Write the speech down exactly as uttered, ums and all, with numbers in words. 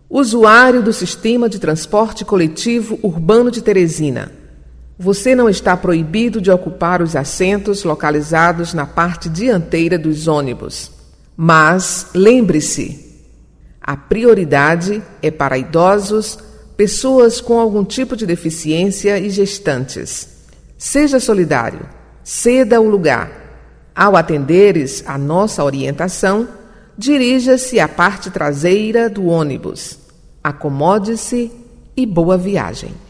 Usuário do Sistema de Transporte Coletivo Urbano de Teresina. Você não está proibido de ocupar os assentos localizados na parte dianteira dos ônibus. Mas, lembre-se, a prioridade é para idosos, pessoas com algum tipo de deficiência e gestantes. Seja solidário, ceda o lugar. Ao atenderes a nossa orientação, dirija-se à parte traseira do ônibus. Acomode-se e boa viagem.